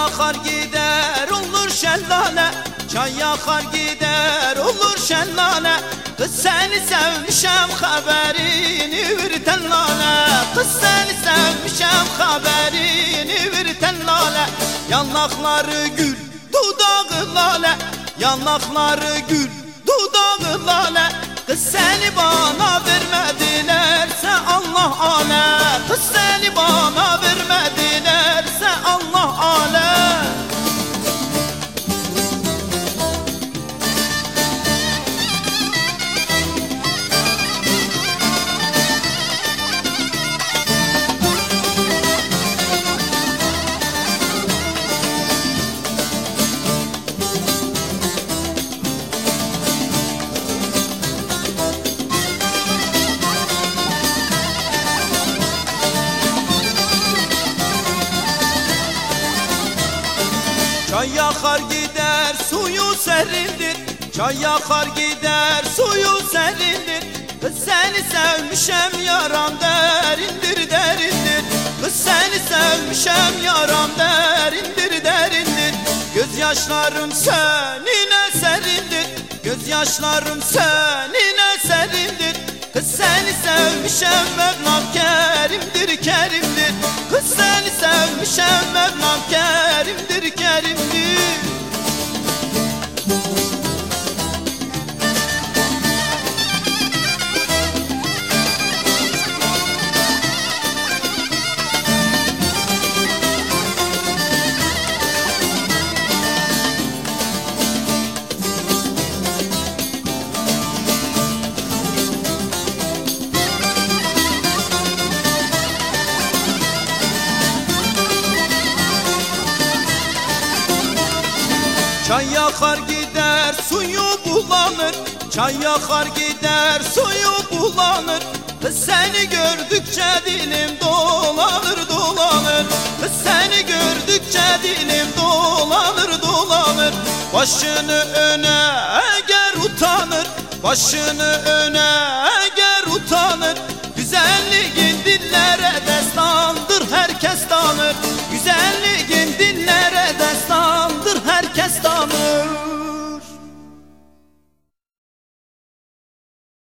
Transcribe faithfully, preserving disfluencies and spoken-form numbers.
yakar gider olur şellale, çay yakar gider olur şellale. Kız seni sevmişem haberini bir tellale, kız seni sevmişem haberini bir tellale. Yanakları gül, dudağı lale, yanakları gül, dudağı lale. Kız seni bana vermedilerse Allah ale, kız seni bana vermedilerse Allah ale. Çay yakar gider suyu serindir, çay yakar gider suyu serindir. Kız seni sevmişem yaram derindir derindir, kız seni sevmişem yaram derindir derindir. Gözyaşlarım seninle serindir, gözyaşlarım seninle serindir. Kız seni sevmişem Mevlam kerimdir kerimdir, kız seni sevmişem Mevlam kerimdir kerimdir. Çay yakar gider suyu bulanır, çay yakar gider suyu bulanır. Kız seni gördükçe dilim dolanır dolanır, kız seni gördükçe dilim dolanır dolanır. Başını öne eğer utanır, başını öne eğer utanır. Güzelliğin dillere